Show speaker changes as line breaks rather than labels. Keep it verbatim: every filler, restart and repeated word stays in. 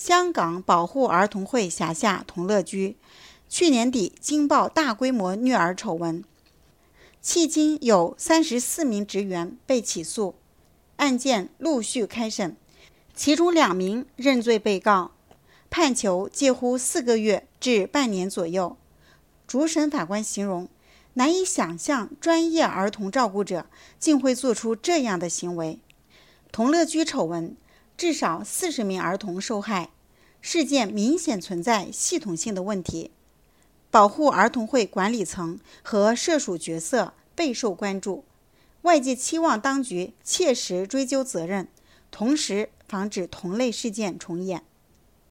香港保护儿童会辖下同乐居去年底惊爆大规模虐儿丑闻，迄今有三十四名职员被起诉，案件陆续开审，其中两名认罪被告，判囚介乎四个月至半年左右。主审法官形容，难以想象专业儿童照顾者竟会做出这样的行为。同乐居丑闻，至少四十名儿童受害，事件明显存在系统性的问题。保护儿童会管理层和涉属角色备受关注，外界期望当局切实追究责任，同时防止同类事件重演。